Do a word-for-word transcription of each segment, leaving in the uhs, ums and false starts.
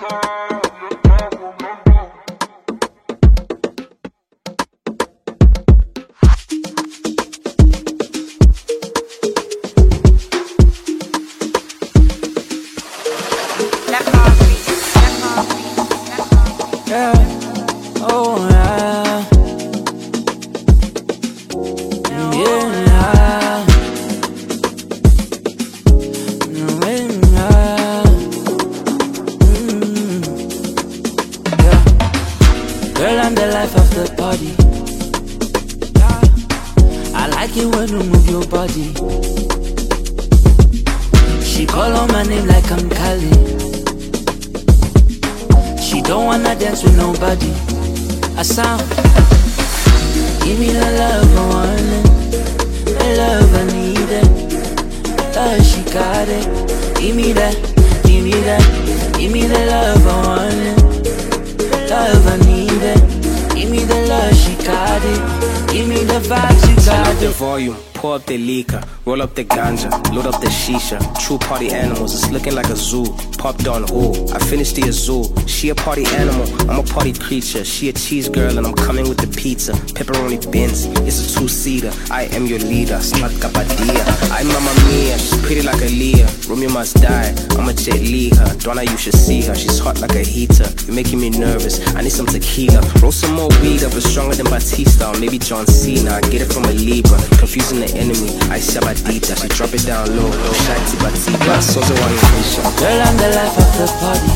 True party animals, it's looking like a zoo. Popped on who? I finished the azul. She a party animal, I'm a party creature. She a cheese girl and I'm coming with the pizza. Pepperoni Benz, it's a two-seater. I am your leader, Slatka Badia. I'm Mamma Mia, she's pretty like a Leah. Romeo must die, I'm a Jet Li her. Donna, you should see her, she's hot like a heater. You're making me nervous, I need some tequila. Roll some more weed up, it's stronger than Batista. Or maybe John Cena, I get it from a Libra. Confusing the enemy, I Shabadita. She drop it down low, no shanty Batiba. So so one girl, I'm the life of the party.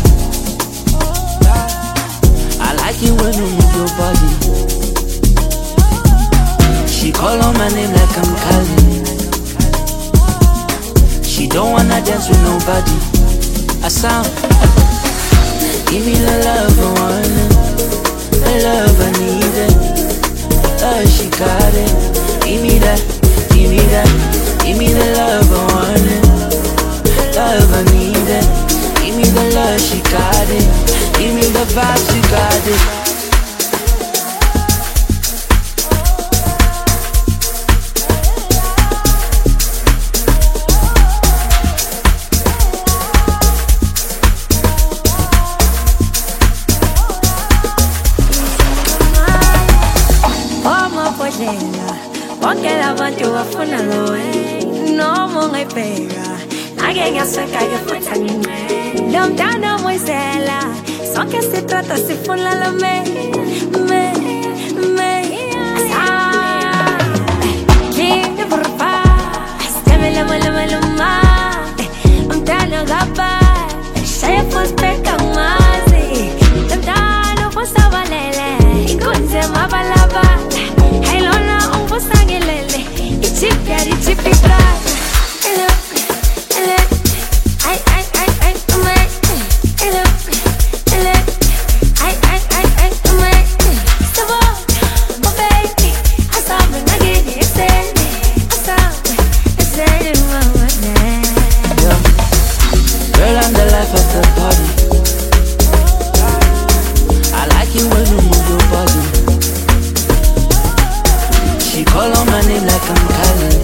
I like it when you move your body. She call on my name like I'm calling. She don't wanna dance with nobody. I sound. Give me the love I want it, the love I need it. Oh, she got it. Give me that, give me that. Give me the love I want it, love I need it. Give me the love, she got it. Give me the vibe, she got it. Bonke labantu bafuna loe noma ungayibheka ngake ngaseka ngifutha nginqe lo mntana moyizela sonke sitrata sifuna lo me me me asa kinde burpa stemele mala mala ma mntana gaba shefu speka mazi mntana fosabalele inkunze mabalaba hello Sangelele, it's it, daddy, tippy fly. Hello, hello, I, I, I, I, my. Hello, hello, I, I, I, I, my. So, oh baby, I saw me, I get it, say me, I saw me, I said it, mama, yeah. Girl, I'm the life of the party. I like it when you move your body. She call on my name like I'm calling.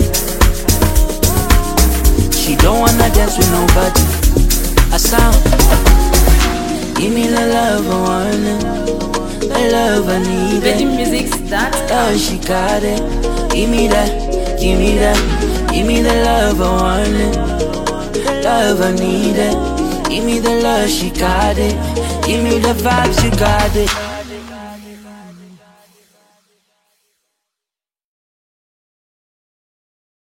She don't wanna dance with nobody. I sound. Give me the love I want it, the love I need it. Oh, she got it. Give me that, give me that. Give me the love I want it, the love I need it. Give me the love, she got it. Give me the vibe, she got it.